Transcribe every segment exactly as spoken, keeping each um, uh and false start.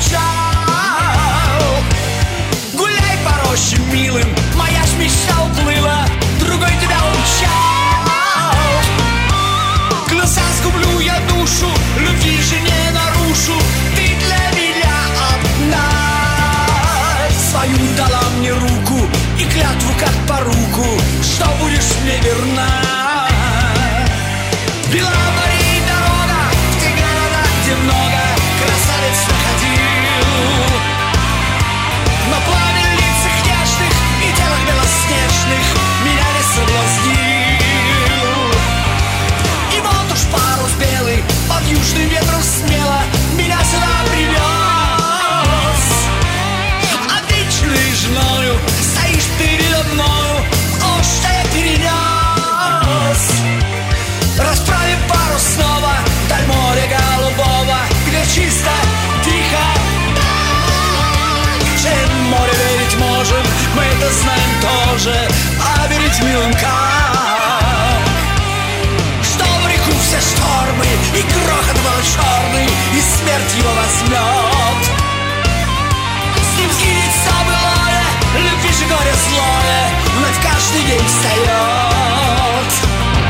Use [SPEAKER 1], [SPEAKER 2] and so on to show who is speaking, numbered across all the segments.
[SPEAKER 1] скучал. Гуляй по роще, милым, моя ж мечта уплыла, другой тебя умчал. Глаза сгублю я душу, любви же не нарушу, ты для меня одна. Свою дала мне руку и клятву как поруку, что будешь мне верна. Бела морей дорога в те города, где много красавиц находил. Но пламя в лицах нежных и телах белоснежных меня не соблазнил. И вот уж парус белый под южным ветром смело меня сюда привез. Обещанный женою стоишь передо мною, о, что я перенес. Расправим парус снова вдаль моря голубого, где чисто, тихо. Чем море верить можем, мы это знаем тоже, а верить милым как? Что в реку все штормы и грохот был черный, и смерть его возьмет. С ним сгинет все былое, любви же горе злое вновь каждый день встает.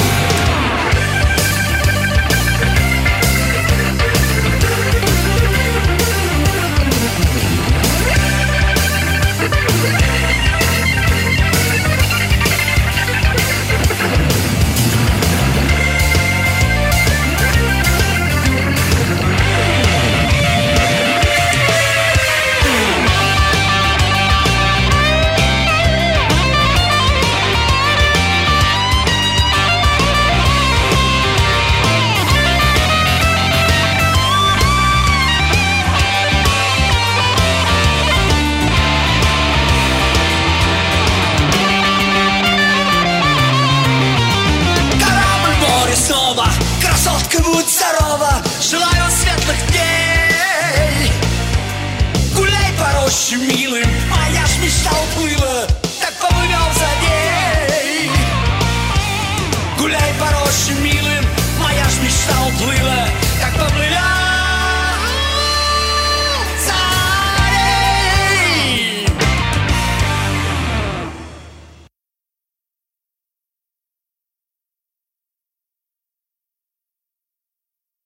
[SPEAKER 1] Красотка, будь здорова, желаю светлых дней. Гуляй по роще, милым, моя ж мечта уплыла, так поплывем за ней. Гуляй по роще, милым, моя ж мечта уплыла,